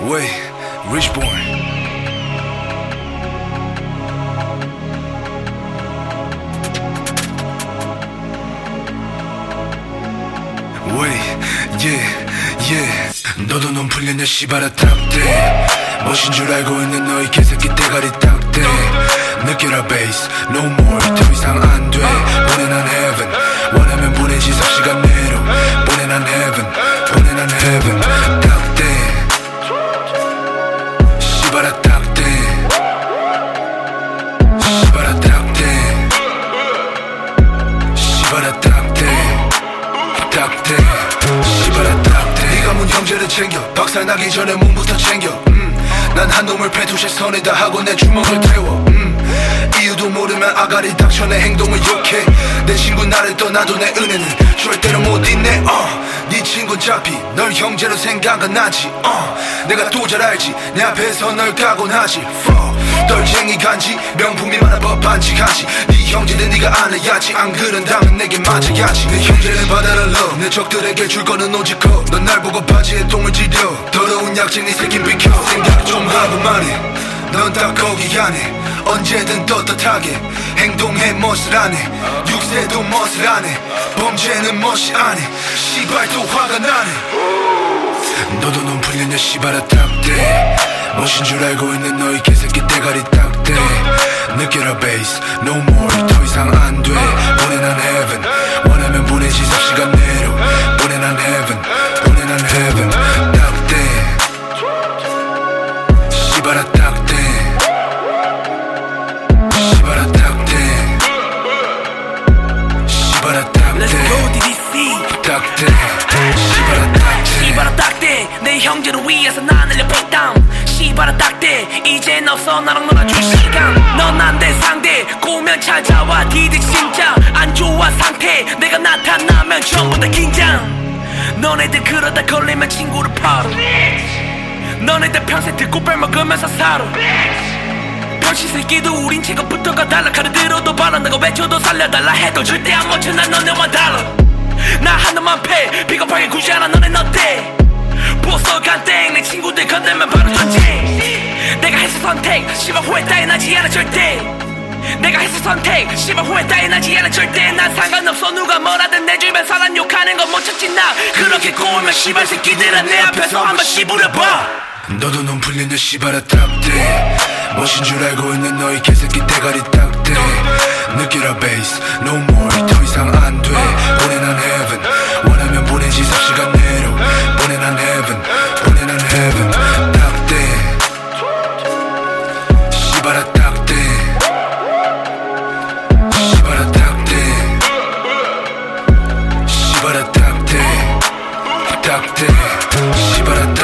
Way, Richborn. Way, yeah. 너도 눈 풀렸냐 씨발아 딱대. 멋인 줄 알고 있는 너희 개새끼 대가리 딱대. 느껴라 베이스, no more. 더 이상 안 돼. 보내 난 heaven. 원하면 보내지 삽시간 내로. 보내 난 heaven. 보내 난 heaven. 딱대. 씨발아 딱대. 씨발아 딱대. 씨발아 딱대. 딱대. 씨발아 딱대. 네가 문 형제를 챙겨. 박살 나기 전에 문부터 챙겨. 난 한 놈을 패투시 선에다 하고 내 주먹을 태워. 이유도 모르면 아가리 닥쳐 내 행동을 욕해. 내 친구 나를 떠나도 내 은혜는 절대로 못 잊네. 네 친구 잡히 널 형제로 생각은 하지. 내가 또 잘 알지 내 앞에서 널 까곤하지. 떨쟁이 간지 명품이 많아 법 반칙하지. 네 형제는 네가 알아야지. 안 그런다면 내게 맞아야지. 내 형제는 받아라 love. 내 적들에게 줄 거는 오직 거. 넌 날 보고 바지에 똥을 지려. 더러운 약쟁이 네 새끼 비켜. 생각 좀 하고 말해. 넌 딱 거기 안에. 언제든 떳떳하게 행동해 멋을 안해. 육세도 멋을 안해. 범죄는 멋이 안해. 씨발 또 화가 나네. 너도 눈 풀렸냐 씨발아 딱대. 멋인 줄 알고 있는 너희 개새끼 대가리 딱대. 느껴라 베이스, no more. 더 이상 안 돼. 보내 난 heaven. 원하면 보내지 삽시간 내로. 보내 난 heaven. 보내 난 heaven. 딱대. 씨발아 딱대. 씨발아 딱대. 씨발아 딱대. Let's go DDC. 딱대. 씨발아 딱대. 씨발아 딱대. 내 형제를 위해서 나 날려 빅담. 씨발아 딱대. 이젠 없어 나랑 놀아줄 시간. 넌 안 돼 상대. 꼬면 찾아와 디디 진짜 안 좋아 상태. 내가 나타나면 전부 다 긴장. 너네들 그러다 걸리면 친구를 팔아. 너네들 평생 듣고 빼먹으면서 살아. 병신 새끼도 우린 체급부터가 달라. 칼을 들어도 바란다고 외쳐도 살려달라 해도 절대 안 멈춰. 난 너네와 달라. 나 하나만 패 비겁하게 굳이 않아. 너넨 어때? 보석한 땡 내 친구들 건들면 바로 전쟁. 내가 했어 선택 씨발 후회 따위 나지 않아 절대. 내가 했어 선택 씨발 후회 따위 나지 않아 절대. 난 상관없어 누가 뭐라든 내 주변 사람 욕하는 건 못 참지. 나 그렇게 꼬우면 씨발 새끼들아 내 앞에서 한번 씨부려봐. 너도 눈 풀렸냐 씨발아 딱대. 멋인 줄 알고 있는 너희 개새끼 대가리 딱대. 느껴라 베이스, no more. 더 이상 안 돼. 보내 난 heaven. 원하면 보내지 삽시간 내로. 보내 난 heaven. 보내 난 heaven. 딱대. 씨발아 딱대. 씨발아 딱대. 씨발아 딱대. 딱대. 씨발아 딱대.